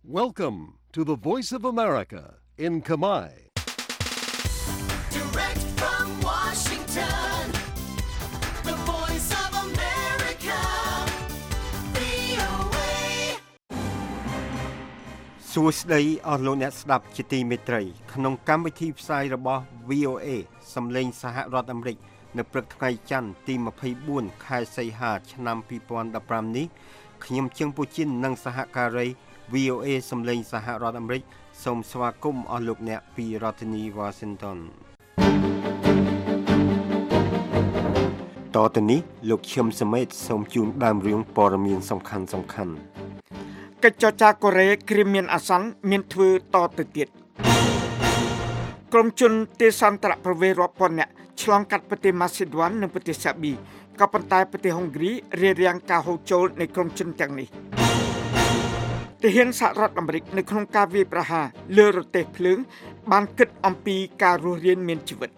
Welcome to the Voice of America in Khmer. Direct from Washington, the Voice of America, VOA. សួស្តីអស់លោកអ្នកស្ដាប់ជាទីមេត្រីក្នុងកម្មវិធីផ្សាយរបស់ VOA សំឡេងសហរដ្ឋអាមេរិកនៅព្រឹកថ្ងៃច័ន្ទទី24ខែសីហាឆ្នាំ2015នេះខ្ញុំជើងពូជីននិងសហការី VOA សំឡេងសហរដ្ឋអាមេរិកសូមស្វាគមន៍អស់លោកអ្នកពីរដ្ឋធានី Washington តទៅនេះលោកឈឹមសមេតសូមជូនដើមរឿងព័ត៌មានសំខាន់កិច្ចចរចាកូរ៉េគ្រីមមានអាសន្នមានធ្វើតទៅទៀតក្រុមជនទេសន្តរប្រវេសរាប់ពាន់នាក់ឆ្លងកាត់ប្រទេសម៉ាស៊ីដួននិងប្រទេសសាប៊ីក៏ប៉ុន្តែប្រទេសហុងគ្រីរារាំងការហូរចូលនៃក្រុមជនទាំងនេះទាហានសហរដ្ឋអាមេរិកនៅក្នុងការវាយប្រហារលើរទេះភ្លើងបានគិតអំពីការរស់រានមានជីវិត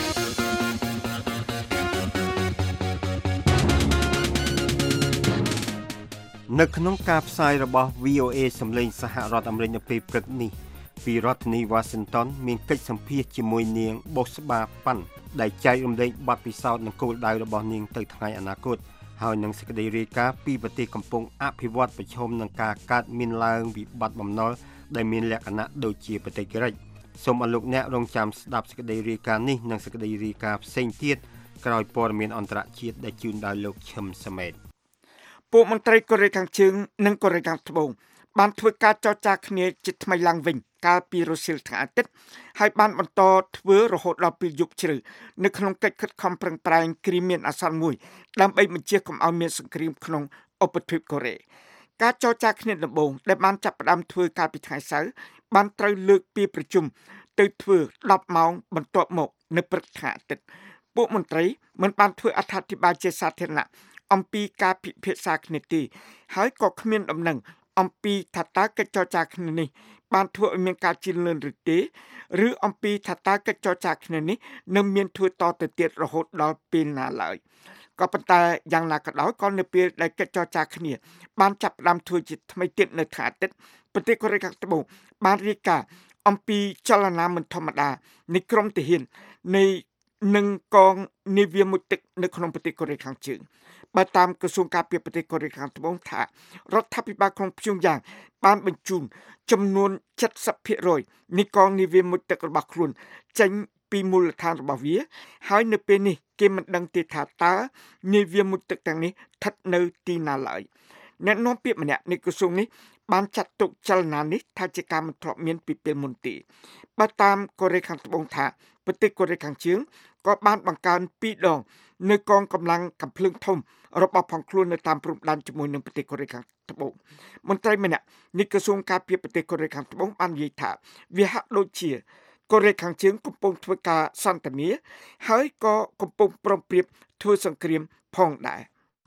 នៅក្នុងការផ្សាយរបស់ VOA សំឡេងសហរដ្ឋអាមេរិកនៅពេលព្រឹកនេះពីរដ្ឋធានី Washington មានកិច្ចសម្ភាសន៍ជាមួយនាងបូស្បាប៉ាន់ដែលចែករំលែកបទពិសោធន៍និងគោលដៅរបស់នាងទៅថ្ងៃអនាគតហើយនឹងសេចក្តីរាយការណ៍ពីប្រទេសកំពុងអភិវឌ្ឍប្រឈមនឹងការកើតមានឡើងវិបត្តិបំណុលដែលមានលក្ខណៈដូចជាប្រទេសក្រិចសូមអរលោកអ្នករងចាំស្ដាប់សេចក្តីរាយការណ៍នេះនិងសេចក្តីរាយការណ៍ផ្សេងទៀតក្រោយព័ត៌មានអន្តរជាតិដែលជូនដោយលោកឈឹមសមេតពួកមន្ត្រីកូរ៉េខាងជើងនិងកូរ៉េខាងត្បូងបានធ្វើការចរចាគ្នាជាថ្មីឡើងវិញកាលពីរសៀលថ្ងៃអាទិត្យហើយបានបន្តធ្វើរហូតដល់ពេលយប់ជ្រៅនៅក្នុងកិច្ចខិតខំប្រឹងប្រែងគ្រីមមានអាសន្នមួយដើម្បីបញ្ជាកុំឲ្យមានសង្គ្រាមក្នុងឧបទ្វីបកូរ៉េការចរចាគ្នាដំបូងដែលបានចាប់ផ្ដើមធ្វើកាលពីថ្ងៃសៅរ៍បានត្រូវលើកពីប្រជុំទៅធ្វើ10ម៉ោងបន្ទាប់មកនៅព្រឹកថ្ងៃអាទិត្យពួកមន្ត្រីមិនបានធ្វើអត្ថាធិប្បាយជាសាធារណៈអំពីការពិភាក្សាគ្នាទេហើយក៏គ្មានដំណឹងអំពីថាតើកិច្ចចរចាគ្នានេះបានធ្វើឲ្យមានការជឿនលឿនឬទេឬអំពីថាតើកិច្ចចរចាគ្នានេះនឹងមានធ្វើតទៅទៀតរហូតដល់ពេលណាឡើយក៏ប៉ុន្តែយ៉ាងណាក៏ដោយក៏នៅពេលដែលកិច្ចចរចាគ្នាបានចាប់ផ្ដើមធ្វើជាថ្មីទៀតនៅថ្ងៃអាទិត្យប្រទេសកូរ៉េខាងត្បូងបានរាយការណ៍អំពីចលនាមិនធម្មតានៃក្រុមទាហាននៃនឹងកងនាវាមុជទឹកនៅក្នុងប្រទេសកូរ៉េខាងជើងបើតាមក្រសួងការពារប្រទេសកូរ៉េខាងត្បូងថារដ្ឋាភិបាលក្រុងព្យុងយ៉ាងបានបញ្ជូនចំនួន 70% នៃកងនាវាមុជទឹករបស់ខ្លួនចេញពីមូលដ្ឋានរបស់វាហើយនៅពេលនេះគេមិនដឹងទេថាតើនាវាមុជទឹកទាំងនេះស្ថិតនៅទីណាឡើយអ្នកនាំពាក្យម្នាក់នៃក្រសួងនេះបានចាត់ទុកចលនានេះថាជាការមិនធ្លាប់មានពីពេលមុនទេបើតាមកូរ៉េខាងត្បូងថាប្រទេសកូរ៉េខាងជើងក៏បានបង្កើន2ដងនៅកងកម្លាំងកាំភ្លើងធំរបស់ផងខ្លួននៅតាមព្រំដែនជាមួយនឹងប្រទេសកូរ៉េខាងត្បូងមន្ត្រីម្នាក់នៃក្រសួងការពារប្រទេសកូរ៉េខាងត្បូងបាននិយាយថាវាហាក់ដូចជាកូរ៉េខាងជើងកំពុងធ្វើការសន្ទនាហើយក៏កំពុងព្រមព្រៀងធ្វើសង្គ្រាមផងដែរ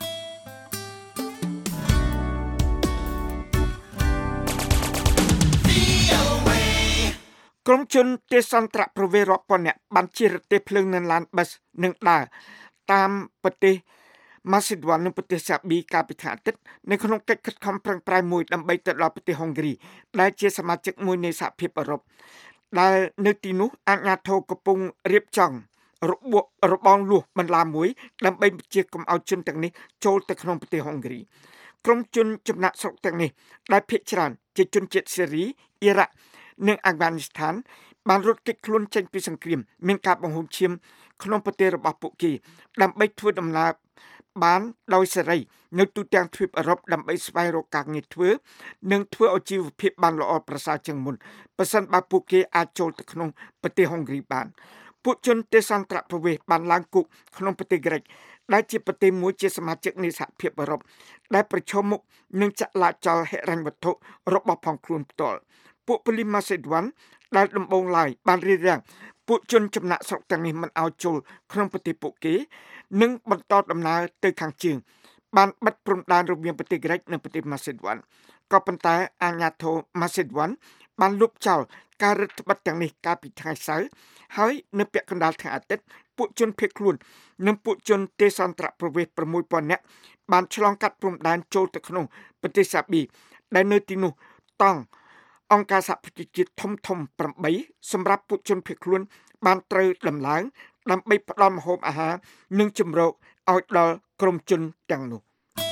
ក្រុមជនទេសន្តរប្រវេសរាប់ពាន់នាក់បានជិះរទេះភ្លើងនៅឡានប៊ីសនឹងដើរតាមប្រទេសម៉ាស៊ីដួននិងប្រទេសសាប៊ីកាលពីថ្ងៃអាទិត្យនៅក្នុងកិច្ចខិតខំប្រឹងប្រែងមួយដើម្បីទៅដល់ប្រទេសហុងគ្រីដែលជាសមាជិកមួយនៃសហភាពអឺរ៉ុបដែលនៅទីនោះអាជ្ញាធរកំពុងរៀបចំរបងលួសបន្លាមួយដើម្បីបញ្ជាកុំឲ្យជនទាំងនេះចូលទៅក្នុងប្រទេសហុងគ្រីក្រុមជនចំណាក់ស្រុកទាំងនេះដែលភាគច្រើនជាជនជាតិសេរីអ៊ីរ៉ាក់និងអាហ្វហ្គានីស្ថានបានរត់គេចខ្លួនចេញពីសង្គ្រាមមានការបង្ហូរឈាមក្នុងប្រទេសរបស់ពួកគេដើម្បីធ្វើដំណើរបានដោយសេរីនៅទូទាំងទ្វីបអឺរ៉ុបដើម្បីស្វែងរកការងារធ្វើនិងធ្វើឲ្យជីវភាពបានល្អប្រសើរជាងមុនប្រសិនបើពួកគេអាចចូលទៅក្នុងប្រទេសហុងគ្រីបានពួកជនទេសន្តរប្រវេសបានឡើងគុកក្នុងប្រទេសក្រិចដែលជាប្រទេសមួយជាសមាជិកនៃសហភាពអឺរ៉ុបដែលប្រឈមមុខនឹងចលាចលហិរញ្ញវត្ថុរបស់ផងខ្លួនផ្ទាល់ពួកប៉ូលីសម៉ាសេឌួនដែលដំបូងឡើយបានរារាំងពួកជនចំណាក់ស្រុកទាំងនេះមិនឲ្យចូលក្នុងប្រទេសពួកគេនិងបន្តដំណើរទៅខាងជើងបានបិទព្រំដែនរវាងប្រទេសក្រិចនិងប្រទេសម៉ាសេឌួនក៏ប៉ុន្តែអាជ្ញាធរម៉ាសេឌួនបានលុបចោលការរដ្ឋបិទទាំងនេះកាលពីថ្ងៃសៅរ៍ហើយនៅពាក់កណ្ដាលថ្ងៃអាទិត្យពួកជនភៀសខ្លួននិងពួកជនទេសន្តរប្រវេស 6000 នាក់បានឆ្លងកាត់ព្រំដែនចូលទៅក្នុងប្រទេសសាប៊ីដែលនៅទីនោះតង់អង្គការសហប្រជាជាតិធំ8សម្រាប់ពួកជនភៀសខ្លួនបានត្រូវដំឡើងដើម្បីផ្ដល់ម្ហូបអាហារនិងជំរកឲ្យដល់ក្រុមជនទាំងនោះ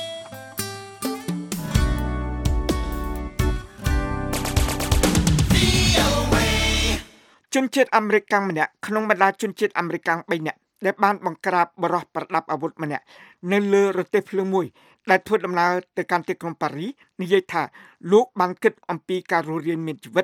ជនជាតិអាមេរិកម្នាក់ក្នុងបណ្ដាជនជាតិអាមេរិក3នាក់ដែលបានបង្ក្រាបបរិះប្រដាប់អាវុធម្នាក់នៅលើរទេះភ្លើងមួយដែលធ្វើដំណើរទៅកាន់ទីក្រុងប៉ារីសនិយាយថាលោកបានគិតអំពីការរស់រានមានជីវិត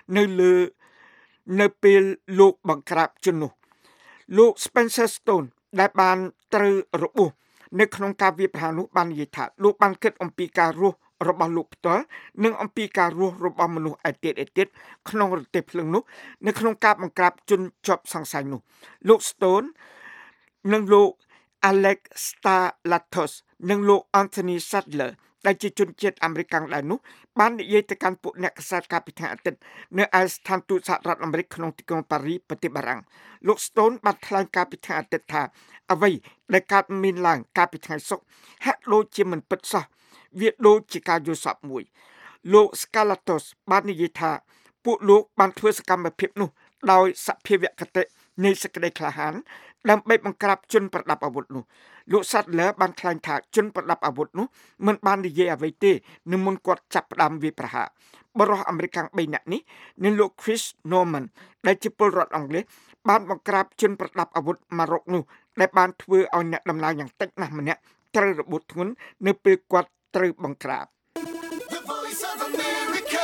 នៅពេលលោកបង្ក្រាបជននោះលោក Spencer Stone ដែលបានត្រូវរបួសនៅក្នុងការវាយប្រហារនោះបាននិយាយថាលោកបានគិតអំពីការរស់របស់លោកផ្ទាល់និងអំពីការរស់របស់មនុស្សឯទៀតក្នុងរទេះភ្លើងនោះនៅក្នុងការបង្ក្រាបជនជាប់សង្ស័យនោះលោក Stone និងលោក Alex Stalatos និងលោក Anthony Sadler ដែលជាជនជាតិអាមេរិកដែរនោះបាននិយាយទៅកាន់ពួកអ្នកកាសែតកាលពីថ្ងៃអាទិត្យនៅឯស្ថានទូតសហរដ្ឋអាមេរិកក្នុងទីក្រុងប៉ារីសប្រទេសបារាំងលោក Stone បានថ្លែងកាលពីថ្ងៃអាទិត្យថាអ្វីដែលកើតមានឡើងកាលពីថ្ងៃសុក្រហាក់ដូចជាមិនពិតសោះវាដូចជាការយល់សប្តិមួយលោក Scalatos បាននិយាយថាពួកលោកបានធ្វើសកម្មភាពនោះដោយសភាវគតិនៃសេចក្តីក្លាហានដើម្បីបង្ក្រាបជនប្រដាប់អាវុធនោះលោក Sadler បានថ្លែងថាជនប្រដាប់អាវុធនោះមិនបាននិយាយអ្វីទេនៅមុនគាត់ចាប់ផ្ដើមវាយប្រហារបរិះអាមេរិក3នាក់នេះនិងលោក Chris Norman ដែលជាពលរដ្ឋអង់គ្លេសបានបង្ក្រាបជនប្រដាប់អាវុធម៉ារ៉ុកនោះដែលបានធ្វើឲ្យអ្នកដំណើរយ៉ាងតិចណាស់ម្នាក់ត្រូវរបួសធ្ងន់នៅពេលគាត់ត្រូវបង្ក្រាប The Voice of America,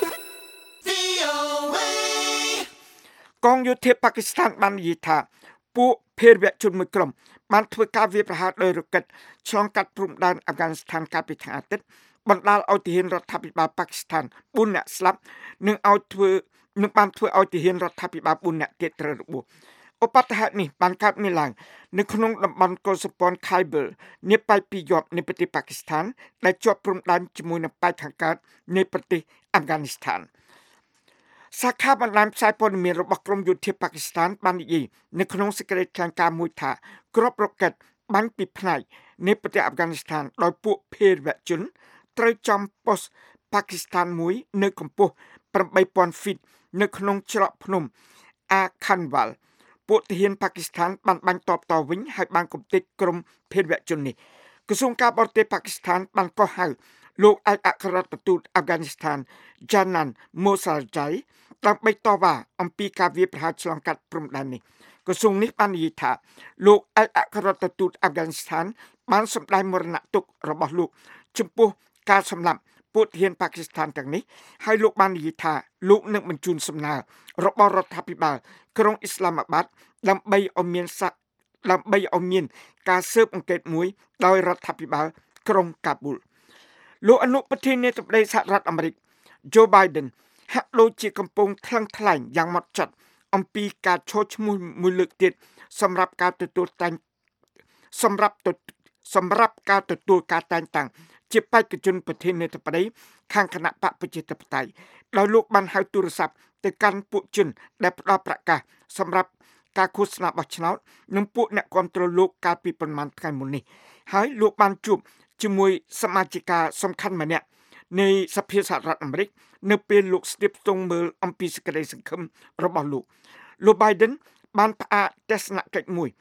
VOA. កងយោធាប៉ាគីស្ថានបាននិយាយថាពួកភេរវជនមួយក្រុមបានធ្វើការវាយប្រហារដោយរ៉ុកែតឆ្លងកាត់ព្រំដែនអាហ្វហ្គានីស្ថានកាលពីថ្ងៃអាទិត្យបណ្ដាលឲ្យទាហានរដ្ឋាភិបាលប៉ាគីស្ថាន4នាក់ស្លាប់និងបានធ្វើឲ្យទាហានរដ្ឋាភិបាល4នាក់ទៀតត្រូវរបួសឧបទ្ទហេតុនេះបានកើតមានឡើងនៅក្នុងតំបន់កុលសម្ព័ន្ធ Khyber នាប៉ែកពីរយប់នៃប្រទេសប៉ាគីស្ថានដែលជាប់ព្រំដែនជាមួយនឹងប៉ែកខាងកើតនៃប្រទេសអាហ្វហ្គានីស្ថានសាខាបណ្ដាញផ្សាយព័ត៌មានរបស់ក្រមយោធាប៉ាគីស្ថានបាននិយាយនៅក្នុងសេចក្តីថ្លែងការណ៍មួយថាគ្រាប់រ៉ុកែតបាញ់ពីផ្នែកនៃប្រទេសអាហ្វហ្គានីស្ថានដោយពួកភេរវជនត្រូវចំប៉ុស្តិ៍ប៉ាគីស្ថានមួយនៅកម្ពស់ 8,000 ហ្វីតនៅក្នុងច្រកភ្នំអាខាន់វ៉ាល់ពួកទាហានប៉ាគីស្ថានបានបាញ់តបតវិញហើយបានគំទេចក្រុមភេរវជននេះក្រសួងការបរទេសប៉ាគីស្ថានបានកោះហៅលោកឯកអគ្គរដ្ឋទូតអាហ្វហ្គានីស្ថាន Janan Mosaljai ដើម្បីតវ៉ាអំពីការវាយប្រហារឆ្លងកាត់ព្រំដែននេះក្រសួងនេះបាននិយាយថាលោកឯកអគ្គរដ្ឋទូតអាហ្វហ្គានីស្ថានបានសម្ដែងមរណទុក្ខរបស់លោកចំពោះការសម្លាប់ពួកទាហានប៉ាគីស្ថានទាំងនេះហើយលោកបាននិយាយថាលោកនឹងបញ្ជូនសំណើរបស់រដ្ឋាភិបាលក្រុងអ៊ីស្លាមាបាតដើម្បីឲ្យមានការស៊ើបអង្កេតមួយដោយរដ្ឋាភិបាលក្រុងកាប៊ូលលោកអនុប្រធានាធិបតីសហរដ្ឋអាមេរិក Joe Biden ហាក់ដូចជាកំពុងថ្លឹងថ្លែងយ៉ាងម៉ត់ចត់អំពីការឈរឈ្មោះមួយលើកទៀតសម្រាប់ការទទួលការតែងតាំងជាបេក្ខជនប្រធានាធិបតីខាងគណៈបកប្រជាធិបតេយ្យដោយលោកបានហៅទូរស័ព្ទទៅកាន់ពួកជនដែលផ្ដល់ប្រកាសសម្រាប់ការឃោសនាបោះឆ្នោតនិងពួកអ្នកគាំទ្រលោកកាលពីប្រមាណថ្ងៃមុននេះហើយលោកបានជួបជាមួយសមាជិកាសំខាន់ម្នាក់នៃសភាសហរដ្ឋអាមេរិកនៅពេលលោកស្ទាបស្ទង់មើលអំពីសេចក្តីសង្ឃឹមរបស់លោក Biden បានផ្អាកទស្សនកិច្ចមួយ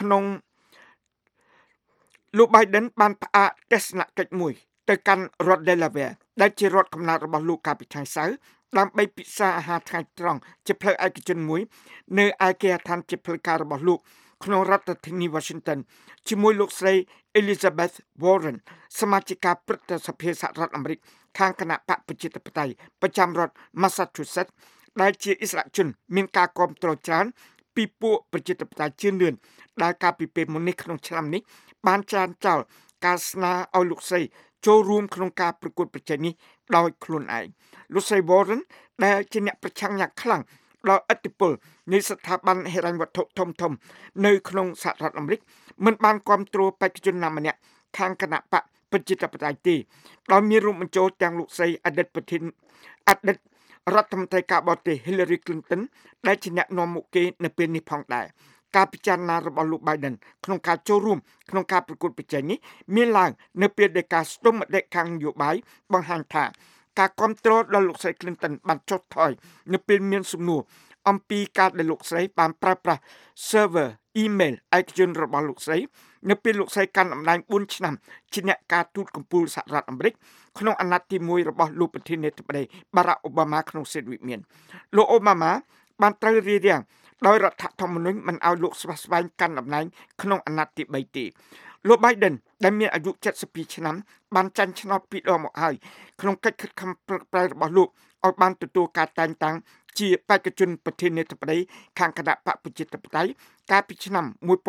ទៅកាន់រដ្ឋ Delaware ដែលជារដ្ឋកំណើតរបស់លោកកាលពីថ្ងៃសៅរ៍ដើម្បីពិសាអាហារថ្ងៃត្រង់ជាផ្លូវឯកជនមួយនៅឯគេហដ្ឋានជាផ្លូវការរបស់លោកក្នុងរដ្ឋធានី Washington ជាមួយលោកស្រី Elizabeth Warren សមាជិកាព្រឹទ្ធសភាសហរដ្ឋអាមេរិកខាងគណៈបកប្រជាធិបតេយ្យប្រចាំរដ្ឋ Massachusetts ដែលជាឥស្សរជនមានការគាំទ្រច្រើនពីពួកប្រជាធិបតេយ្យជឿនលឿនដែលកាលពីពេលមុននេះក្នុងឆ្នាំនេះបានច្រានចោលការស្នើឲ្យលោកស្រីចូលរួមក្នុងការប្រកួតប្រជែងនេះដោយខ្លួនឯងលោកស្រី Warren ដែលជាអ្នកប្រឆាំងយ៉ាងខ្លាំងដល់ឥទ្ធិពលនៃស្ថាប័នហិរញ្ញវត្ថុធំនៅក្នុងសហរដ្ឋអាមេរិកមិនបានគ្រប់គ្រងបេក្ខជនណាម្នាក់ខាងគណៈបកប្រជាធិបតេយ្យទេដោយមានរួមបញ្ចូលទាំងលោកស្រីអតីតរដ្ឋមន្ត្រីការបរទេស Hillary Clinton ដែលជាអ្នកនាំមុខគេនៅពេលនេះផងដែរការពិចារណារបស់លោក Biden ក្នុងការចូលរួមក្នុងការប្រកួតប្រជែងនេះមានឡើងនៅពេលដែលការស្ទង់មតិខាងនយោបាយបង្ហាញថាការគ្រប់គ្រងដល់លោកស្រី Clinton បានចុះថយនៅពេលមានសំណួរអំពីការដែលលោកស្រីបានប្រើប្រាស់ server email ឯកជនរបស់លោកស្រីនៅពេលលោកស្រីកាន់តំណែង4ឆ្នាំជាអ្នកការទូតកម្ពុជាសហរដ្ឋអាមេរិកក្នុងអាណត្តិទី1របស់លោកប្រធានាធិបតី Barack Obama ក្នុងសិទ្ធិវិមានលោក Obama បានត្រូវរារាំងដោយរដ្ឋធម្មនុញ្ញមិនឲ្យលោកស្វែងកាន់តំណែងក្នុងអាណត្តិទី3ទេលោក Biden ដែលមានអាយុ72ឆ្នាំបានចាញ់ឆ្នោត2ដងមកហើយក្នុងកិច្ចខិតខំប្រឹងប្រែងរបស់លោកឲ្យបានទទួលការតែងតាំងជាបេក្ខជនប្រធានាធិបតីខាងគណៈបកប្រជាធិបតេយ្យកាលពីឆ្នាំ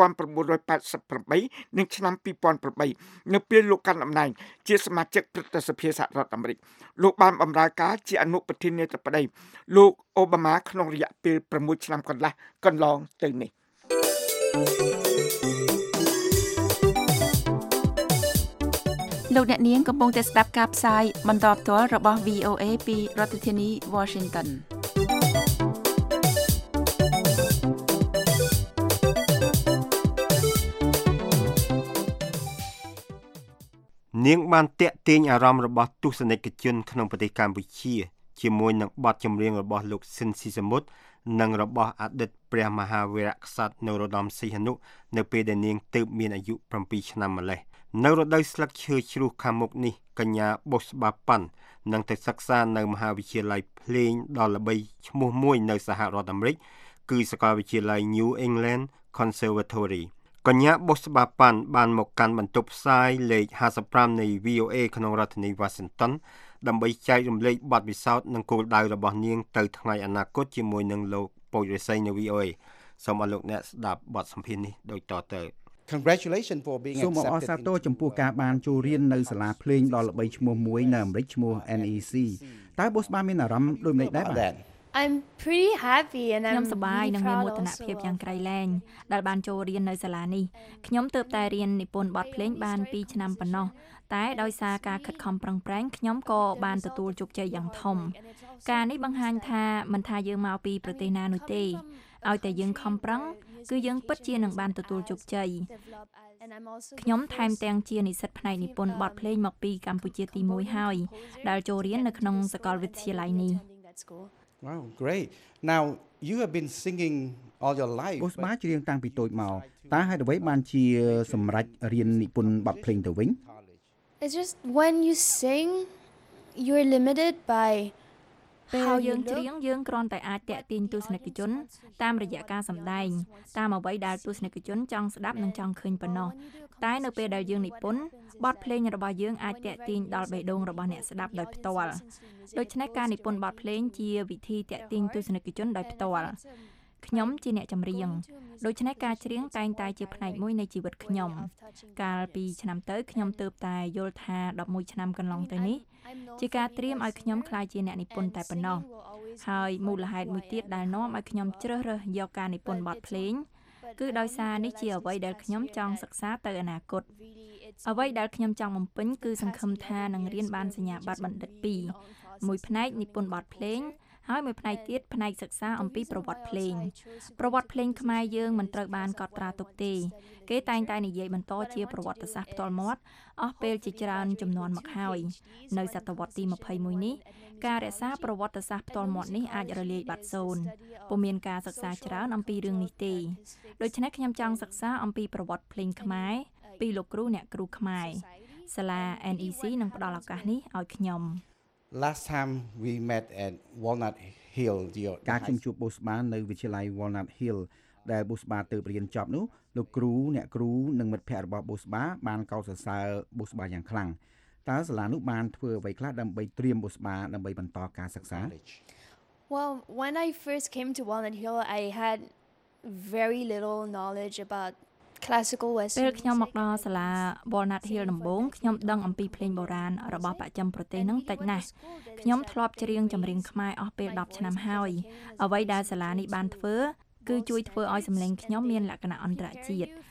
1988និងឆ្នាំ2008នៅពេលលោកកាន់តំណែងជាសមាជិកព្រឹទ្ធសភាសហរដ្ឋអាមេរិកលោកបានបម្រើការជាអនុប្រធានាធិបតីលោកអូបាម៉ាក្នុងរយៈពេល6ឆ្នាំកន្លងទៅនេះលោកអ្នកនាងកំពុងតែស្ដាប់ការផ្សាយបន្តផ្ទាល់របស់ VOA ពីរដ្ឋធានី Washington នាងបានតាក់ទាញអារម្មណ៍របស់ទស្សនិកជនក្នុងប្រទេសកម្ពុជាជាមួយនឹងបទចម្រៀងរបស់លោកស៊ិនស៊ីសមុទ្រនិងរបស់អតីតព្រះមហាវីរក្សត្រនរោត្តមសីហនុនៅពេលដែលនាងទើបមានអាយុ7ឆ្នាំម្លេះនៅរដូវស្លឹកឈើជ្រុះខាងមុខនេះកញ្ញាបុស្បាប៉ាន់នឹងទៅសិក្សានៅមហាវិទ្យាល័យភ្លេងដ៏ល្បីឈ្មោះមួយនៅសហរដ្ឋអាមេរិកគឺសាកលវិទ្យាល័យ New England Conservatory កញ្ញាបុស្បាប៉ាន់បានមកកាន់បន្ទប់ផ្សាយលេខ55នៃ VOA ក្នុងរដ្ឋធានី Washington ដើម្បីចែករំលែកបទពិសោធន៍និងគោលដៅរបស់នាងទៅថ្ងៃអនាគតជាមួយនឹងលោកពូចរិស័យនៅ VOA សូមអរលោកអ្នកស្ដាប់បទសម្ភាសន៍នេះដូចតទៅ Congratulations for being accepted សូមអរសាទរចំពោះការបានចូលរៀននៅសាលាភ្លេងដ៏ល្បីឈ្មោះមួយនៅអាមេរិកឈ្មោះ NEC តើបូស្បាមានអារម្មណ៍ដូចម្តេចដែរបាទ I'm pretty happy and I'm ខ្ញុំសប្បាយនិងមានមោទនភាពយ៉ាងក្រៃលែងដែលបានចូលរៀននៅសាលានេះខ្ញុំទើបតែរៀននិពន្ធបទភ្លេងបាន2ឆ្នាំប៉ុណ្ណោះតែដោយសារការខិតខំប្រឹងប្រែងខ្ញុំក៏បានទទួលជោគជ័យយ៉ាងធំការនេះបង្ហាញថាមិនថាយើងមកពីប្រទេសណានោះទេឲ្យតែយើងខំប្រឹងគឺយើងពិតជានឹងបានទទួលជោគជ័យខ្ញុំថែមទាំងជានិស្សិតផ្នែកនិពន្ធបទភ្លេងមកពីកម្ពុជាទី1ហើយដែលចូលរៀននៅក្នុងសាកលវិទ្យាល័យនេះ Wow, great. Now you have been singing all your life. បុស្បាច្រៀងតាំងពីតូចមកតើហេតុអ្វីបានជាសម្រេចរៀននិពន្ធបទភ្លេងទៅវិញ It's just when you sing you're limited by ពេលយើងច្រៀងយើងគ្រាន់តែអាចតាក់ទាញទស្សនិកជនតាមរយៈការសម្ដែងតាមអ្វីដែលទស្សនិកជនចង់ស្ដាប់និងចង់ឃើញប៉ុណ្ណោះតែនៅពេលដែលយើងនិពន្ធបទភ្លេងរបស់យើងអាចតាក់ទាញដល់បេះដូងរបស់អ្នកស្ដាប់ដោយផ្ទាល់ដូច្នេះការនិពន្ធបទភ្លេងជាវិធីតាក់ទាញទស្សនិកជនដោយផ្ទាល់ខ្ញុំជាអ្នកចម្រៀងដូច្នេះការច្រៀងតែងតែជាផ្នែកមួយនៃជីវិតខ្ញុំកាលពីឆ្នាំទៅខ្ញុំទើបតែយល់ថា11ឆ្នាំកន្លងទៅនេះជាការត្រៀមឲ្យខ្ញុំក្លាយជាអ្នកនិពន្ធតែប៉ុណ្ណោះហើយមូលហេតុមួយទៀតដែលនាំឲ្យខ្ញុំជ្រើសរើសយកការនិពន្ធបទភ្លេងគឺដោយសារនេះជាអ្វីដែលខ្ញុំចង់សិក្សាទៅអនាគតអ្វីដែលខ្ញុំចង់បំពេញគឺសង្ឃឹមថានឹងរៀនបានសញ្ញាបត្របណ្ឌិត2មួយផ្នែកនិពន្ធបទភ្លេងហើយមួយផ្នែកទៀតផ្នែកសិក្សាអំពីប្រវត្តិភ្លេងខ្មែរយើងមិនត្រូវបានកត់ត្រាទុកទេគេតែងតែនិយាយបន្តជាប្រវត្តិសាស្ត្រផ្ទាល់មាត់អស់ពេលជាច្រើនជំនាន់មកហើយនៅសតវត្សទី21នេះការរក្សាប្រវត្តិសាស្ត្រផ្ទាល់មាត់នេះអាចរលាយបាត់សូន្យពុំមានការសិក្សាច្រើនអំពីរឿងនេះទេដូច្នេះខ្ញុំចង់សិក្សាអំពីប្រវត្តិភ្លេងខ្មែរពីលោកគ្រូអ្នកគ្រូខ្មែរសាលា NEC នឹងផ្ដល់ឱកាសនេះឲ្យខ្ញុំ Last time we met at Walnut Hill ការខ្ញុំជួបបូស្បានៅវិទ្យាល័យ Walnut Hill ដែលបូស្បាទើបរៀនចប់នោះលោកគ្រូអ្នកគ្រូនិងមិត្តភ័ក្តិរបស់បូស្បាបានកោតសរសើរបូស្បាយ៉ាងខ្លាំងតើសាលានោះបានធ្វើអ្វីខ្លះដើម្បីត្រៀមបូស្បាដើម្បីបន្តការសិក្សា Well, when I first came to Walnut Hill, I had very little knowledge about classical western ពេលខ្ញុំមកដល់សាលា Walnut Hill ដំបូងខ្ញុំដឹងអំពីភ្លេងបុរាណរបស់បច្ចឹមប្រទេសនឹងតិចណាស់ខ្ញុំធ្លាប់ច្រៀងចម្រៀងខ្មែរអស់ពេល10ឆ្នាំហើយអ្វីដែលសាលានេះបានធ្វើគឺជួយធ្វើឲ្យសម្លេងខ្ញុំមានលក្ខណៈអន្តរជាតិ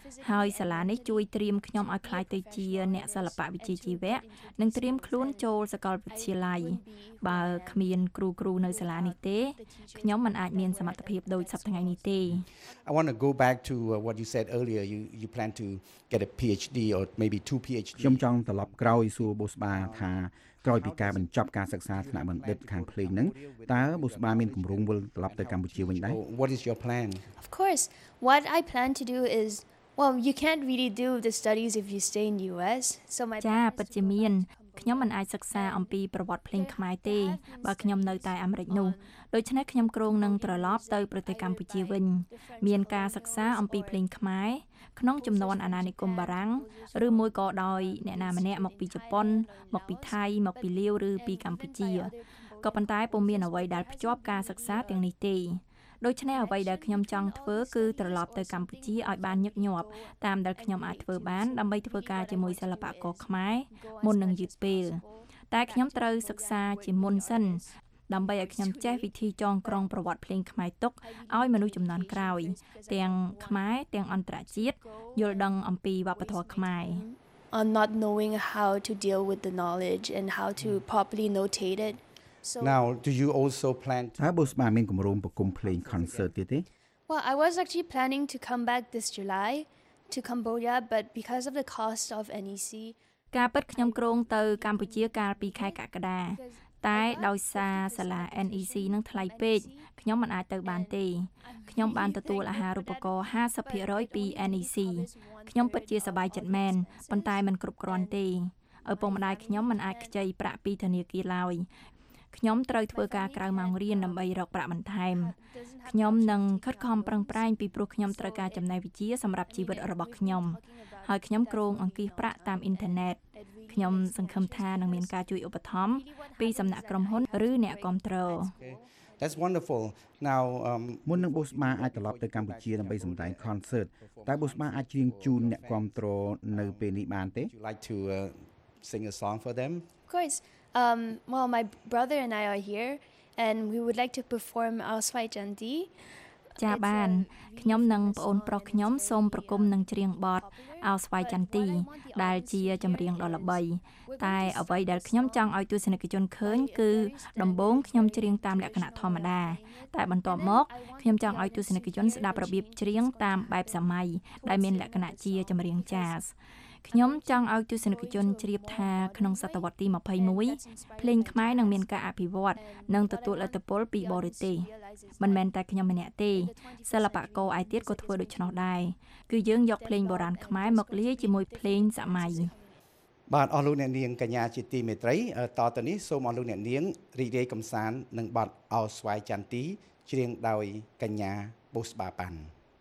ហើយសាលានេះជួយត្រៀមខ្ញុំឲ្យក្លាយទៅជាអ្នកសិល្បៈវិជ្ជាជីវៈនិងត្រៀមខ្លួនចូលសាកលវិទ្យាល័យបើគ្មានគ្រូនៅសាលានេះទេខ្ញុំមិនអាចមានសមត្ថភាពដូចសប្តាហ៍ថ្ងៃនេះទេ I want to go back to what you said earlier. You plan to get a PhD or maybe 2 PhD. ខ្ញុំចង់ត្រឡប់ក្រោយសួរបូស្បាថាក្រោយពីការបញ្ចប់ការសិក្សាថ្នាក់បណ្ឌិតខាងភ្លេងហ្នឹងតើបូស្បាមានគម្រោងវិលត្រឡប់ទៅកម្ពុជាវិញដែរ What is your plan? Of course, what I plan to do is, well, you can't really do the studies if you stay in the US. So my ចាពិតជាមានខ្ញុំមិនអាចសិក្សាអំពីប្រវត្តិភ្លេងខ្មែរទេបើខ្ញុំនៅតែអាមេរិកនោះដូច្នេះខ្ញុំគ្រោងនឹងត្រឡប់ទៅប្រទេសកម្ពុជាវិញមានការសិក្សាអំពីភ្លេងខ្មែរក្នុងចំនួនអាណានិគមបារាំងឬមួយក៏ដោយអ្នកណាម្នាក់មកពីជប៉ុនមកពីថៃមកពីលាវឬពីកម្ពុជាក៏ប៉ុន្តែពុំមានអ្វីដែលភ្ជាប់ការសិក្សាទាំងនេះទេដូច្នេះអ្វីដែលខ្ញុំចង់ធ្វើគឺត្រឡប់ទៅកម្ពុជាឲ្យបានញឹកញាប់តាមដែលខ្ញុំអាចធ្វើបានដើម្បីធ្វើការជាមួយសិល្បករខ្មែរមុននឹងយឺតពេលតែខ្ញុំត្រូវសិក្សាជាមុនសិនដើម្បីឲ្យខ្ញុំចេះវិធីចងក្រងប្រវត្តិភ្លេងខ្មែរទុកឲ្យមនុស្សជំនាន់ក្រោយទាំងខ្មែរទាំងអន្តរជាតិយល់ដឹងអំពីវប្បធម៌ខ្មែរ on not knowing how to deal with the knowledge and how to properly notate it. So Now, do you also plan to ហើយបូស្បាមានគម្រោងប្រគំភ្លេង concert ទៀតទេ well, I was actually planning to come back this July to Cambodia, but because of the cost of NEC, ការពិតខ្ញុំគ្រោងទៅកម្ពុជាកាលពីខែកក្កដាតែដោយសារសាលា NEC នឹងថ្លៃពេកខ្ញុំមិនអាចទៅបានទេខ្ញុំបានទទួលអាហារូបករណ៍ 50% ពី NEC ខ្ញុំពិតជាសប្បាយចិត្តមែនប៉ុន្តែមិនគ្រប់គ្រាន់ទេឪពុកម្ដាយខ្ញុំមិនអាចខ្ចីប្រាក់ពីធនាគារឡើយខ្ញុំត្រូវធ្វើការក្រៅម៉ោងរៀនដើម្បីរកប្រាក់បន្ថែមខ្ញុំនឹងខិតខំប្រឹងប្រែងពីព្រោះខ្ញុំត្រូវការចំណេះវិជ្ជាសម្រាប់ជីវិតរបស់ខ្ញុំហើយខ្ញុំគ្រោងអង្គាសប្រាក់តាមអ៊ីនធឺណិតខ្ញុំសង្ឃឹមថានឹងមានការជួយឧបត្ថម្ភពីសំណាក់ក្រុមហ៊ុនឬអ្នកគាំទ្រ That's wonderful. Now មុននឹងបូស្បាអាចត្រឡប់ទៅកម្ពុជាដើម្បីសម្ដែង concert តើបូស្បាអាចច្រៀងជូនអ្នកគាំទ្រនៅពេលនេះបានទេ would you like to sing a song for them? of course, well, my brother and I are here, and we would like to perform Ao Swai Chanti. ចាបានខ្ញុំនិងប្អូនប្រុសខ្ញុំសូមប្រគំនឹងច្រៀងបទអោស្វាយចន្ទីដែលជាចម្រៀងដ៏ល្បីតែអ្វីដែលខ្ញុំចង់ឲ្យទស្សនិកជនឃើញគឺដំបូងខ្ញុំច្រៀងតាមលក្ខណៈធម្មតាតែបន្ទាប់មកខ្ញុំចង់ឲ្យទស្សនិកជនស្ដាប់របៀបច្រៀងតាមបែបសម័យដែលមានលក្ខណៈជាចម្រៀង Jazz ខ្ញុំចង់ឲ្យទស្សនិកជនជ្រាបថាក្នុងសតវត្សទី21ភ្លេងខ្មែរនឹងមានការអភិវឌ្ឍនិងទទួលឥទ្ធិពលពីបរទេសមិនមែនតែខ្ញុំម្នាក់ទេសិល្បករឯទៀតក៏ធ្វើដូច្នោះដែរគឺយើងយកភ្លេងបុរាណខ្មែរមកលាយជាមួយភ្លេងសម័យបាទអស់លោកអ្នកនាងកញ្ញាជាទីមេត្រីតទៅនេះសូមអស់លោកអ្នកនាងរីករាយកំសាន្តនឹងបទអោស្វាយចន្ទីច្រៀងដោយកញ្ញាបូស្បាប៉ាន់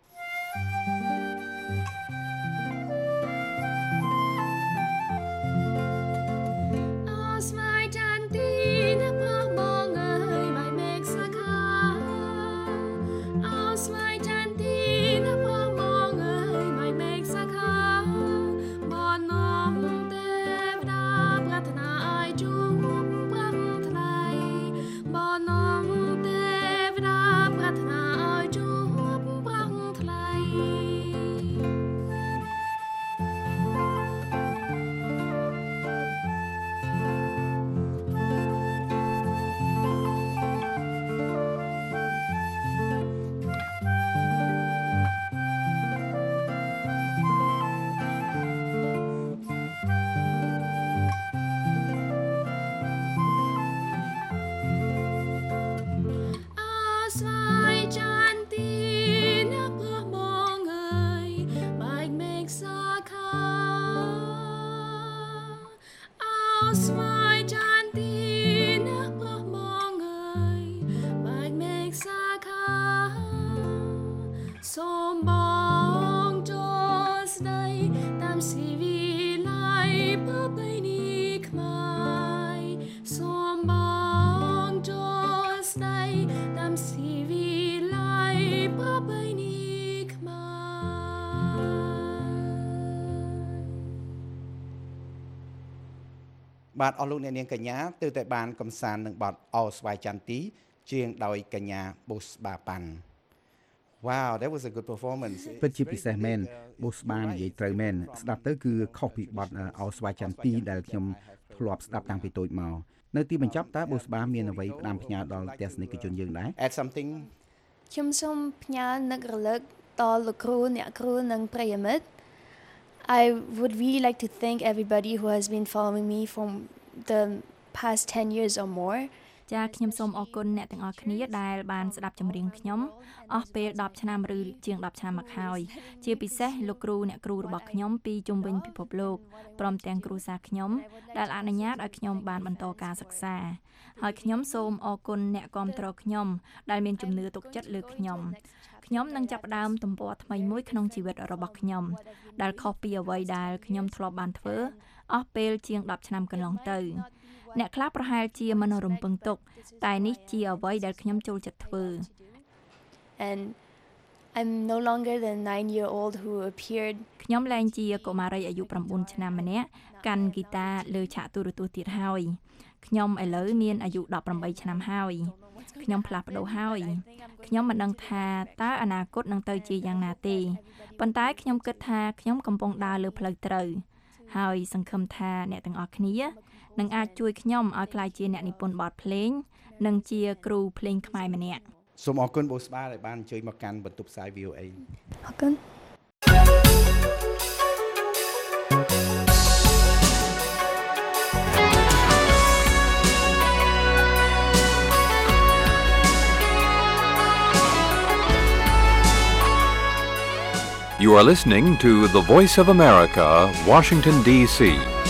បាទអស់លោកអ្នកនាងកញ្ញាទើបតែបានកំសាន្តនឹងបទអោស្វាយចន្ទីច្រៀងដោយកញ្ញាបូស្បាប៉ាន់ Wow, that was a good performance. ពិតជាពិសេសមែនបូស្បានិយាយត្រូវមែនស្ដាប់ទៅគឺខុសពីបទអោស្វាយចន្ទ2ដែលខ្ញុំធ្លាប់ស្ដាប់តាំងពីតូចមកនៅទីបញ្ចប់តើបូស្បាមានអ្វីផ្ដាំផ្ញើដល់ទស្សនិកជនយើងដែរ Add something ខ្ញុំសូមផ្ញើនឹករលឹកដល់លោកគ្រូអ្នកគ្រូនិងប្រិយមិត្ត I would really like to thank everybody who has been following me from the past 10 years or more. ចាខ្ញុំសូមអរគុណអ្នកទាំងអស់គ្នាដែលបានស្ដាប់ចម្រៀងខ្ញុំអស់ពេល10ឆ្នាំឬជាង10ឆ្នាំមកហើយជាពិសេសលោកគ្រូអ្នកគ្រូរបស់ខ្ញុំពីជុំវិញពិភពលោកព្រមទាំងគ្រូសាស្ត្រខ្ញុំដែលអនុញ្ញាតឲ្យខ្ញុំបានបន្តការសិក្សាហើយខ្ញុំសូមអរគុណអ្នកគាំទ្រខ្ញុំដែលមានជំនឿទុកចិត្តលើខ្ញុំនឹងចាប់ផ្ដើមទំព័រថ្មីមួយក្នុងជីវិតរបស់ខ្ញុំដែលខុសពីអ្វីដែលខ្ញុំធ្លាប់បានធ្វើអស់ពេលជាង10ឆ្នាំកន្លងទៅអ្នកខ្លះប្រហែលជាមិនរំពឹងទុកតែនេះជាអ្វីដែលខ្ញុំចូលចិត្តធ្វើ And I'm no longer the 9-year-old who appeared ខ្ញុំលែងជាកុមារីអាយុ9ឆ្នាំម្នាក់កាន់ហ្គីតាលើឆាកទូរទស្សន៍ទៀតហើយខ្ញុំឥឡូវមានអាយុ18ឆ្នាំហើយខ្ញុំផ្លាស់ប្ដូរហើយខ្ញុំមិនដឹងថាតើអនាគតនឹងទៅជាយ៉ាងណាទេប៉ុន្តែខ្ញុំគិតថាខ្ញុំកំពុងដើរលើផ្លូវត្រូវហើយសង្ឃឹមថាអ្នកទាំងអស់គ្នានឹងអាចជួយខ្ញុំឲ្យក្លាយជាអ្នកនិពន្ធបទភ្លេងនិងជាគ្រូភ្លេងខ្មែរម្នាក់សូមអរគុណបូស្បាដែលបានអញ្ជើញមកកាន់បន្ទប់ផ្សាយ VOA អរគុណ You are listening to the Voice of America, Washington, D.C.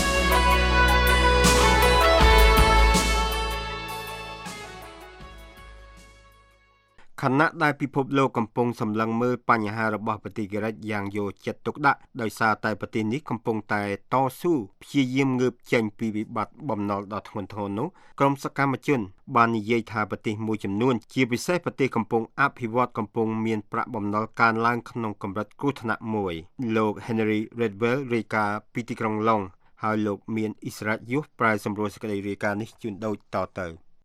ខណៈដែលពិភពលោកកំពុងសម្លឹងមើលបញ្ហារបស់ប្រទេសក្រិចយ៉ាងយកចិត្តទុកដាក់ដោយសារតែប្រទេសនេះកំពុងតែតស៊ូព្យាយាមងើបចេញពីវិបត្តិបំណុលដ៏ធ្ងន់ធ្ងរនោះក្រុមសកម្មជនបាននិយាយថាប្រទេសមួយចំនួនជាពិសេសប្រទេសកំពុងអភិវឌ្ឍកំពុងមានប្រាក់បំណុលកើនឡើងក្នុងកម្រិតគ្រោះថ្នាក់មួយលោក Henry Redwell រាយការណ៍ពីទីក្រុងឡុងហើយលោកមានអ៊ីស្រាអែលយុសប្រែសម្រួលសេចក្តីរាយការណ៍នេះជូនដូចតទៅ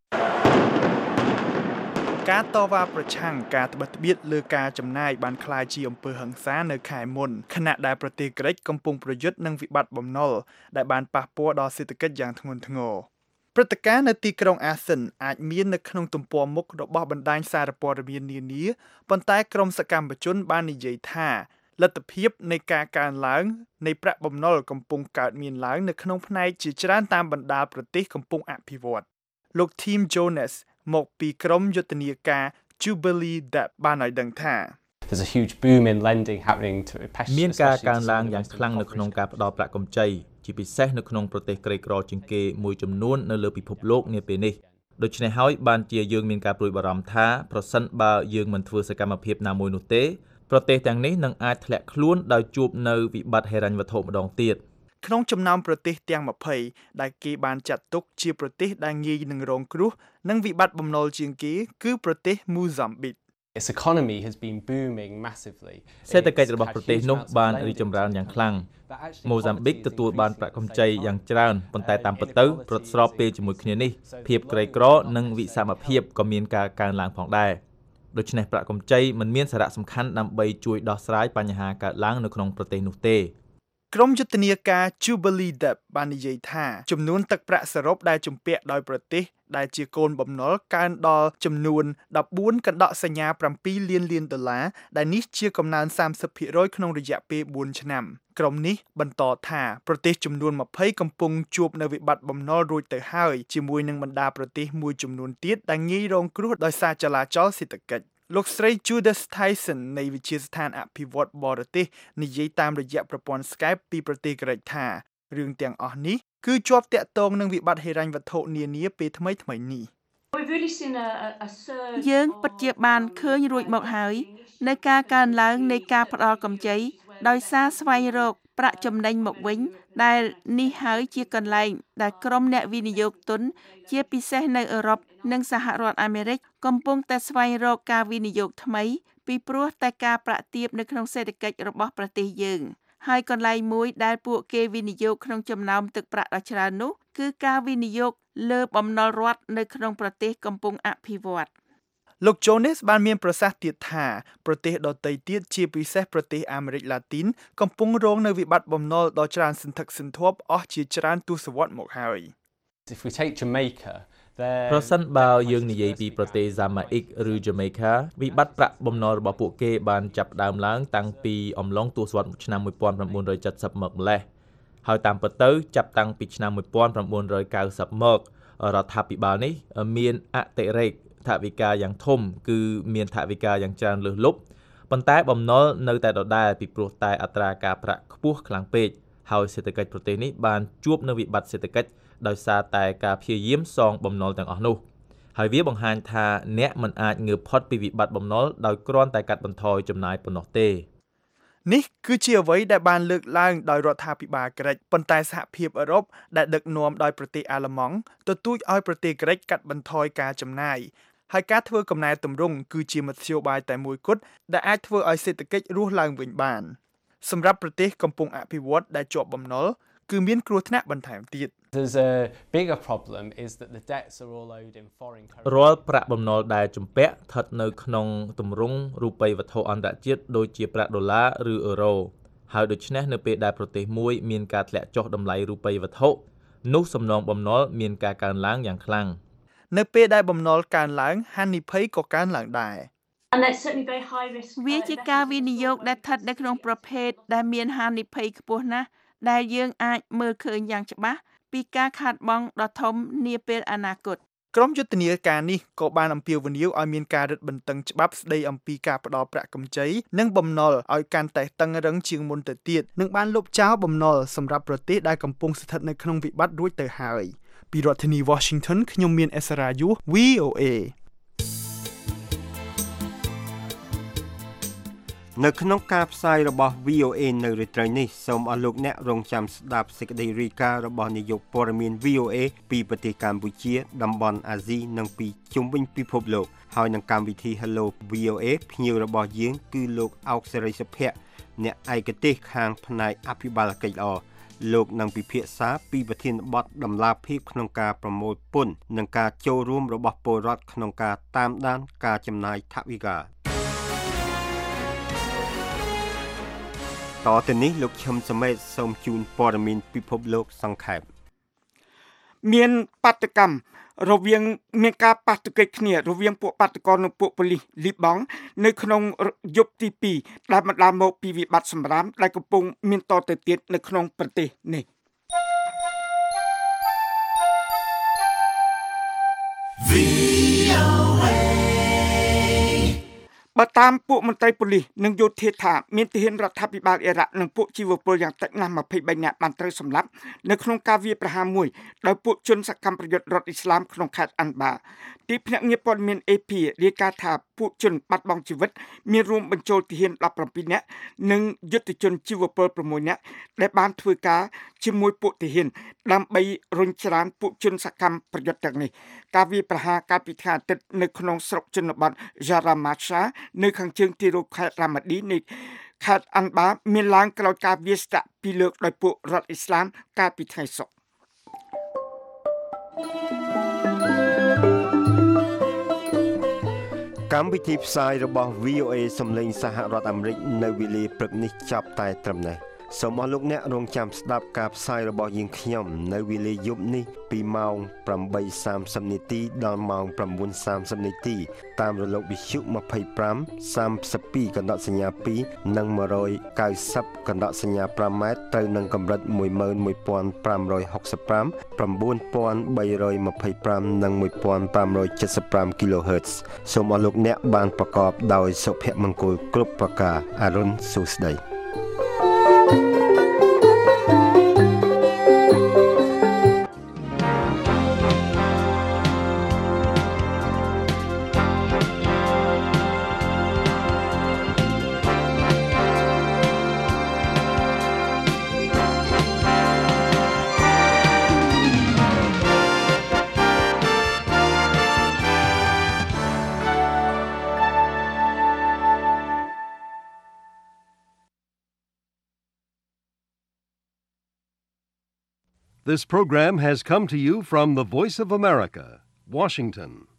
ការតវ៉ាប្រឆាំងការត្បិតត្បៀតលើការចំណាយបានក្លាយជាអំពើហិង្សានៅខែមុនខណៈដែលប្រទេសក្រិចកំពុងប្រយុទ្ធនឹងវិបត្តិបំណុលដែលបានប៉ះពាល់ដល់សេដ្ឋកិច្ចយ៉ាងធ្ងន់ធ្ងរព្រឹត្តិការណ៍នៅទីក្រុងអាសិនអាចមាននៅក្នុងទំព័រមុខរបស់បណ្ដាញសារព័ត៌មាននានាប៉ុន្តែក្រុមសកម្មជនបាននិយាយថាលទ្ធភាពនៃការកើនឡើងនៃប្រាក់បំណុលកំពុងកើតមានឡើងនៅក្នុងផ្នែកជាច្រើនតាមបណ្ដាប្រទេសកំពុងអភិវឌ្ឍលោក Tim Jones មកពីក្រុមយុទ្ធនាការ Jubilee Debt បានឲ្យដឹងថា There's a huge boom in lending happening to មានការកើនឡើងយ៉ាងខ្លាំងនៅក្នុងការផ្ដល់ប្រាក់កម្ចីជាពិសេសនៅក្នុងប្រទេសក្រីក្រជាងគេមួយចំនួននៅលើពិភពលោកនាពេលនេះដូច្នេះហើយបានជាយើងមានការព្រួយបារម្ភថាប្រសិនបើយើងមិនធ្វើសកម្មភាពណាមួយនោះទេប្រទេសទាំងនេះនឹងអាចធ្លាក់ខ្លួនដោយជួបនៅវិបត្តិហិរញ្ញវត្ថុម្ដងទៀតក្នុងចំណោមប្រទេសទាំង20ដែលគេបានចាត់ទុកជាប្រទេសដែលងាយនឹងរងគ្រោះនិងវិបត្តិបំណុលជាងគេគឺប្រទេស Mozambique Its economy has been booming massively សេដ្ឋកិច្ចរបស់ប្រទេសនោះបានរីកចម្រើនយ៉ាងខ្លាំងម៉ូហ្សាំប៊ិកទទួលបានប្រាក់កម្ចីយ៉ាងច្រើនប៉ុន្តែតាមពិតទៅប្រត់ស្របពេលជាមួយគ្នានេះភាពក្រីក្រនិងវិសមភាពក៏មានការកើនឡើងផងដែរដូច្នេះប្រាក់កម្ចីមិនមានសារៈសំខាន់ដើម្បីជួយដោះស្រាយបញ្ហាកើតឡើងនៅក្នុងប្រទេសនោះទេក្រុមយុទ្ធនាការ Jubilee Debt បាននិយាយថាចំនួនទឹកប្រាក់សរុបដែលជំពាក់ដោយប្រទេសដែលជាកូនបំណុលកើនដល់ចំនួន 14 កណ្ដកសញ្ញា 7 លានដុល្លារដែលនេះជាកំណើន 30% ក្នុងរយៈពេល 4 ឆ្នាំក្រុមនេះបន្តថាប្រទេសចំនួន 20 កំពុងជួបនៅវិបត្តិបំណុលរួចទៅហើយជាមួយនឹងបណ្ដាប្រទេសមួយចំនួនទៀតដែលងាយរងគ្រោះដោយសារចលាចលសេដ្ឋកិច្ចលោកស្រី Judith Tyson នៃវិទ្យាស្ថានអភិវឌ្ឍបរទេសនិយាយតាមរយៈប្រព័ន្ធ Skype ពីប្រទេសក្រិចថារឿងទាំងអស់នេះគឺជាប់ទាក់ទងនឹងវិបត្តិហិរញ្ញវត្ថុនានាពេលថ្មីនេះយើងពិតជាបានឃើញរួចមកហើយនៅការកើនឡើងនៃការផ្ដល់កម្ចីដោយសារស្វែងរកប្រាក់ចំណេញមកវិញដែលនេះហើយជាកន្លែងដែលក្រុមអ្នកវិនិយោគទុនជាពិសេសនៅអឺរ៉ុបនិងសហរដ្ឋអាមេរិកកំពុងតែស្វែងរកការវិនិយោគថ្មីពីព្រោះតែការប្រាក់ទាបនៅក្នុងសេដ្ឋកិច្ចរបស់ប្រទេសយើងហើយកន្លែងមួយដែលពួកគេវិនិយោគក្នុងចំណោមទឹកប្រាក់ដ៏ច្រើននោះគឺការវិនិយោគលើបំណុលរដ្ឋនៅក្នុងប្រទេសកំពុងអភិវឌ្ឍលោក Jones បានមានប្រសាសន៍ទៀតថាប្រទេសដទៃទៀតជាពិសេសប្រទេសអាមេរិកឡាទីនកំពុងរងនៅវិបត្តិបំណុលដ៏ច្រើនសន្ធឹកសន្ធាប់អស់ជាច្រើនទសវត្សរ៍មកហើយ If we take Jamaica ប្រសិនបើយើងនិយាយពីប្រទេសហ្សាម៉ាអ៊ិកឬ Jamaica វិបត្តិប្រាក់បំណុលរបស់ពួកគេបានចាប់ផ្ដើមឡើងតាំងពីអំឡុងទសវត្សរ៍ឆ្នាំ 1970 មកម្លេះហើយតាមពិតទៅចាប់តាំងពីឆ្នាំ 1990 មករដ្ឋាភិបាលនេះមានអតិរេកថវិកាយ៉ាងធំគឺមានថវិកាយ៉ាងច្រើនលើសលប់ប៉ុន្តែបំណុលនៅតែដដែលពីព្រោះតែអត្រាការប្រាក់ខ្ពស់ខ្លាំងពេកហើយសេដ្ឋកិច្ចប្រទេសនេះបានជួបនូវវិបត្តិសេដ្ឋកិច្ចដោយសារតែការព្យាយាមសងបំណុលទាំងអស់នោះហើយវាបង្ហាញថាអ្នកមិនអាចងើបផុតពីវិបត្តិបំណុលដោយគ្រាន់តែកាត់បន្ថយចំណាយប៉ុណ្ណោះទេនេះគឺជាអ្វីដែលបានលើកឡើងដោយរដ្ឋាភិបាលក្រិចប៉ុន្តែសហភាពអឺរ៉ុបដែលដឹកនាំដោយប្រទេសអាល្លឺម៉ង់ទទូចឲ្យប្រទេសក្រិចកាត់បន្ថយការចំណាយហើយការធ្វើកំណែទម្រង់គឺជាមធ្យោបាយតែមួយគត់ដែលអាចធ្វើឲ្យសេដ្ឋកិច្ចរស់ឡើងវិញបានសម្រាប់ប្រទេសកំពុងអភិវឌ្ឍដែលជាប់បំណុលគឺមានគ្រោះថ្នាក់បន្ថែមទៀត There's a bigger problem is that the debts are all owed in foreign currency រាល់ប្រាក់បំណុលដែលជំពាក់ស្ថិតនៅក្នុងទម្រង់រូបិយវត្ថុអន្តរជាតិដូចជាប្រាក់ដុល្លារឬអឺរ៉ូហើយដូច្នេះនៅពេលដែលប្រទេសមួយមានការធ្លាក់ចុះតម្លៃរូបិយវត្ថុនោះសំណងបំណុលមានការកើនឡើងយ៉ាងខ្លាំងនៅពេលដែលបំណុលកើនឡើងហានិភ័យក៏កើនឡើងដែរវាជាការវិនិយោគដែលស្ថិតនៅក្នុងប្រភេទដែលមានហានិភ័យខ្ពស់ណាស់ដែលយើងអាចមើលឃើញយ៉ាងច្បាស់ពីការខាតបង់ដ៏ធំនាពេលអនាគតក្រុមយុទ្ធនាការនេះក៏បានអំពាវនាវឲ្យមានការរឹតបន្តឹងច្បាប់ស្ដីអំពីការផ្តល់ប្រាក់កម្ចីនិងបំណុលឲ្យកាន់តែតឹងរឹងជាងមុនទៅទៀតនិងបានលុបចោលបំណុលសម្រាប់ប្រទេសដែលកំពុងស្ថិតនៅក្នុងវិបត្តិរួចទៅហើយពីរដ្ឋធានី Washington ខ្ញុំមានអេសារ៉ាយូ VOA នៅក្នុងការផ្សាយរបស់ VOA នៅរាត្រីនេះសូមអស់លោកអ្នករងចាំស្ដាប់សេចក្តីរាយការណ៍របស់នាយកព័ត៌មាន VOA ពីប្រទេសកម្ពុជាតំបន់អាស៊ីនិងពីជុំវិញពិភពលោកហើយនឹងកម្មវិធី Hello VOA ភ្ញៀវរបស់យើងគឺលោកអោកសេរីសុភ័ក្រអ្នកឯកទេសខាងផ្នែកអភិបាលកិច្ចល្អលោកនឹងពិភាក្សាពីប្រធានបទដំណាភៀបក្នុងការប្រមូលពន្ធនិងការចូលរួមរបស់ពលរដ្ឋក្នុងការតាមដានការចំណាយថវិកាតទៅនេះលោកឈឹមសមេតសូមជូនព័ត៌មានពិភពលោកសង្ខេបមានបាតកម្មមានការប៉ះទង្គិចគ្នារវាងពួកបាតកោនិងពួកប៉ូលីសលីបង់នៅក្នុងយប់ទី2ដែលបណ្ដាលមកពីវិបត្តិសម្រាមដែលកំពុងមានតទៅទៀតនៅក្នុងប្រទេសនេះបើតាមពួកមន្ត្រីប៉ូលីសនិងយោធាថាមានទាហានរដ្ឋាភិបាលអ៊ីរ៉ាក់និងពួកជីវពលយ៉ាងតិចណាស់23នាក់បានត្រូវសម្លាប់នៅក្នុងការវាយប្រហារមួយដោយពួកជនសកម្មប្រយុទ្ធរដ្ឋអ៊ីស្លាមក្នុងខេត្តអាន់បាទីភ្នាក់ងារព័ត៌មាន AP រាយការណ៍ថាពួកជនបាត់បង់ជីវិតមានរួមបញ្ចូលទាហាន17នាក់និងយុទ្ធជនជីវពល6នាក់ដែលបានធ្វើការជាមួយពួកទាហានដើម្បីរុញច្រានពួកជនសកម្មប្រយុទ្ធទាំងនេះការវាយប្រហារកាលពីថ្ងៃអាទិត្យនៅក្នុងស្រុកជនបទ Jaramasha នៅខាងជើងទីរួមខេត្តរ៉ាម៉ាឌីនៃខេត្តអាន់បាមានឡើងក្រោយការវាយស្ទាក់ពីលើកដោយពួករដ្ឋអ៊ីស្លាមកាលពីថ្ងៃសុក្រកម្មវិធីផ្សាយរបស់ VOA សំឡេងសហរដ្ឋអាមេរិកនៅវេលាព្រឹកនេះចាប់តែត្រឹមនេះសូមអស់លោកអ្នករងចាំស្ដាប់ការផ្សាយរបស់យើងខ្ញុំនៅវេលាយប់នេះពីម៉ោង 8:30 នាទីដល់ម៉ោង 9:30 នាទីតាមរលកវិទ្យុ25 32កណ្ដកសញ្ញា2និង190កណ្ដកសញ្ញា5ម៉ែត្រត្រូវនឹងកម្រិត 11565 9325 និង 1575 kHz សូមអស់លោកអ្នកបានប្រកបដោយសុភមង្គលគ្រប់ប្រការអរុនសួស្តី This program has come to you from the Voice of America, Washington.